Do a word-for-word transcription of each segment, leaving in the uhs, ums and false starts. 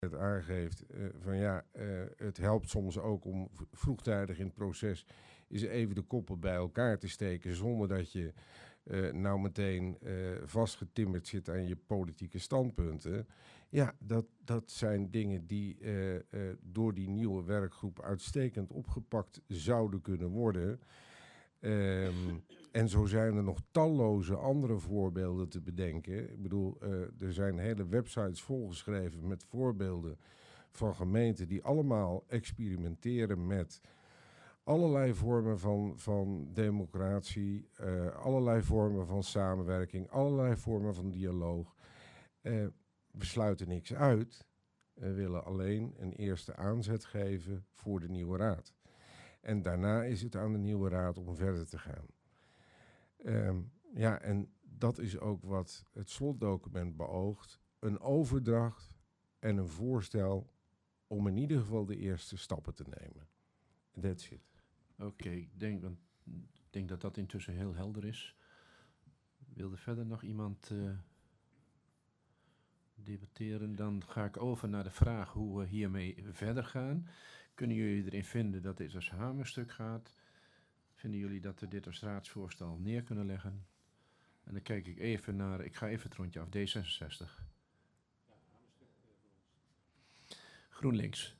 het aangeeft uh, van ja, uh, het helpt soms ook om vroegtijdig in het proces eens even de koppen bij elkaar te steken zonder dat je uh, nou meteen uh, vastgetimmerd zit aan je politieke standpunten. Ja, dat, dat zijn dingen die uh, uh, door die nieuwe werkgroep uitstekend opgepakt zouden kunnen worden. Um, en zo zijn er nog talloze andere voorbeelden te bedenken. Ik bedoel, uh, er zijn hele websites volgeschreven met voorbeelden van gemeenten die allemaal experimenteren met allerlei vormen van, van democratie, uh, allerlei vormen van samenwerking, allerlei vormen van dialoog. Uh, we sluiten niks uit. We willen alleen een eerste aanzet geven voor de nieuwe raad. En daarna is het aan de nieuwe raad om verder te gaan. Um, ja, en dat is ook wat het slotdocument beoogt. Een overdracht en een voorstel om in ieder geval de eerste stappen te nemen. That's it. Oké, okay, ik denk, denk dat dat intussen heel helder is. Wilde verder nog iemand uh, debatteren? Dan ga ik over naar de vraag hoe we hiermee verder gaan. Kunnen jullie erin vinden dat dit als hamerstuk gaat? Vinden jullie dat we dit als raadsvoorstel neer kunnen leggen? En dan kijk ik even naar, ik ga even het rondje af, D zesenzestig. Ja, hamerstuk voor ons. GroenLinks.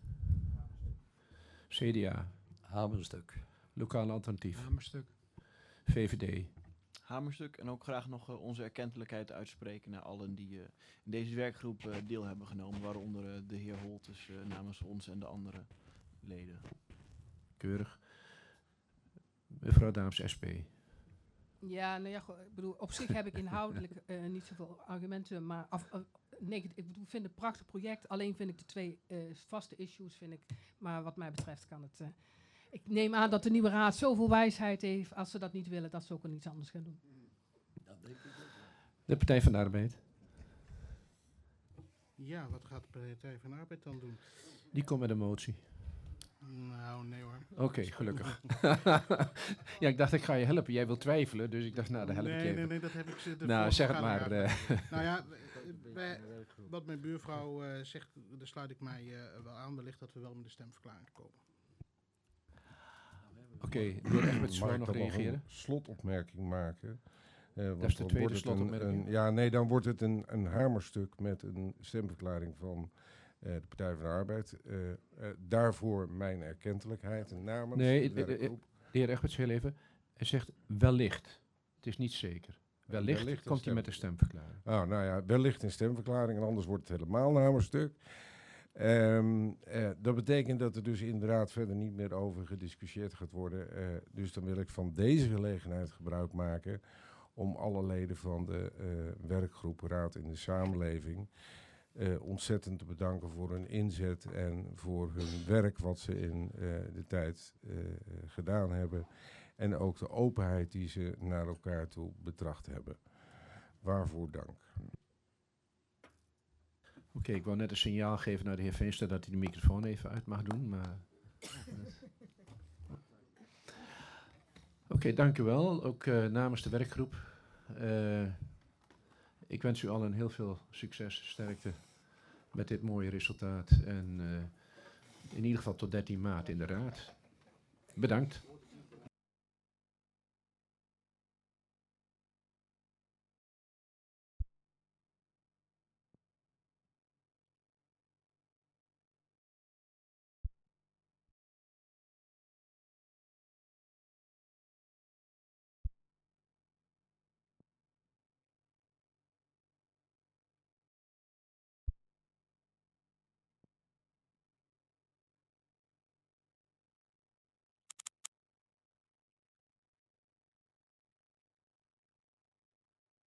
C D A. Hamerstuk. Lokaal alternatief. Hamerstuk. V V D. Hamerstuk. En ook graag nog uh, onze erkentelijkheid uitspreken naar allen die uh, in deze werkgroep uh, deel hebben genomen. Waaronder uh, de heer Holtes uh, namens ons en de andere leden. Keurig. Mevrouw Daams, S P. Ja, nou ja, go- ik bedoel, op zich heb ik inhoudelijk uh, niet zoveel argumenten, maar af, af, nee, ik bedoel, vind het een prachtig project. Alleen vind ik de twee uh, vaste issues, vind ik, maar wat mij betreft kan het. Uh, ik neem aan dat de nieuwe raad zoveel wijsheid heeft, als ze dat niet willen, dat ze ook al iets anders gaan doen. Dat denk ik ook. De Partij van de Arbeid. Ja, wat gaat de Partij van de Arbeid dan doen? Die komt met een motie. Nou, nee hoor. Oké, okay, gelukkig. Ja, ik dacht ik ga je helpen. Jij wil twijfelen, dus ik dacht nou, dan help nee, ik je even. Nee, nee, dat heb ik ze. Nou, zeg het maar. Uh. Nou ja, wij, wat mijn buurvrouw uh, zegt, daar sluit ik mij uh, wel aan. Wellicht dat we wel met de stemverklaring komen. Oké, okay, de heer Egberts wil nog reageren? Een slotopmerking maken. Uh, dat is de tweede slotopmerking. Een, ja, nee, dan wordt het een, een hamerstuk met een stemverklaring van uh, de Partij van de Arbeid. Uh, uh, daarvoor mijn erkentelijkheid en namens nee, de werkgroep. De heer Egberts, heel even. Hij zegt wellicht. Het is niet zeker. Wellicht, wellicht komt hij met een stemverklaring. Oh, nou ja, wellicht een stemverklaring en anders wordt het helemaal een hamerstuk. Um, uh, dat betekent dat er dus inderdaad verder niet meer over gediscussieerd gaat worden. Uh, dus dan wil ik van deze gelegenheid gebruik maken om alle leden van de uh, werkgroep Raad in de Samenleving uh, ontzettend te bedanken voor hun inzet en voor hun werk wat ze in uh, de tijd uh, gedaan hebben. En ook de openheid die ze naar elkaar toe betracht hebben. Waarvoor dank. Oké, okay, ik wou net een signaal geven naar de heer Veenstra dat hij de microfoon even uit mag doen, maar... Oké, okay, dank u wel. Ook uh, namens de werkgroep. Uh, ik wens u allen heel veel succes, sterkte met dit mooie resultaat. En uh, in ieder geval tot dertien maart in de raad. Bedankt.